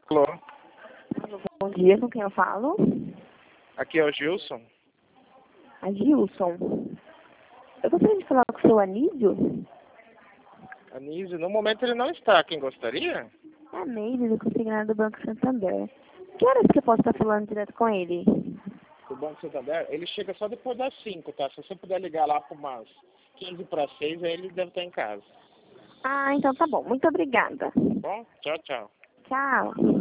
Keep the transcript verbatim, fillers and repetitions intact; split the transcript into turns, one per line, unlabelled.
Alô?
Bom dia, com quem eu falo?
Aqui é o Gilson.
A Gilson. Eu gostaria de falar com o seu Anísio.
Anísio, no momento ele não está. Quem gostaria?
É a Neide, do consignado do Banco Santander. Que horas que eu posso estar falando direto com ele?
Do Banco Santander? Ele chega só depois das cinco, tá? Se você puder ligar lá por umas quinze para seis, aí ele deve estar em casa.
Ah, então tá bom. Muito obrigada.
Tá bom? Tchau, tchau.
Tchau.